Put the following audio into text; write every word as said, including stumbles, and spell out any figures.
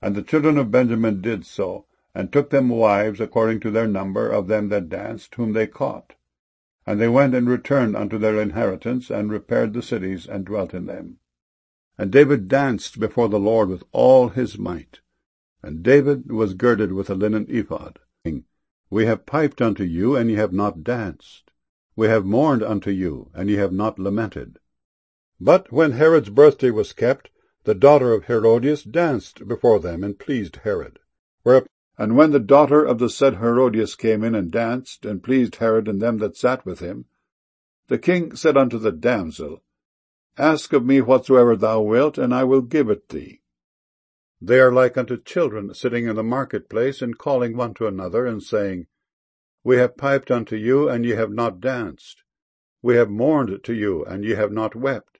And the children of Benjamin did so, and took them wives according to their number of them that danced, whom they caught. And they went and returned unto their inheritance, and repaired the cities, and dwelt in them. And David danced before the Lord with all his might. And David was girded with a linen ephod. We have piped unto you, and ye have not danced. We have mourned unto you, and ye have not lamented. But when Herod's birthday was kept, the daughter of Herodias danced before them, and pleased Herod. Whereupon, and when the daughter of the said Herodias came in and danced, and pleased Herod and them that sat with him, the king said unto the damsel, Ask of me whatsoever thou wilt, and I will give it thee. They are like unto children sitting in the marketplace, and calling one to another, and saying, We have piped unto you, and ye have not danced. We have mourned to you, and ye have not wept.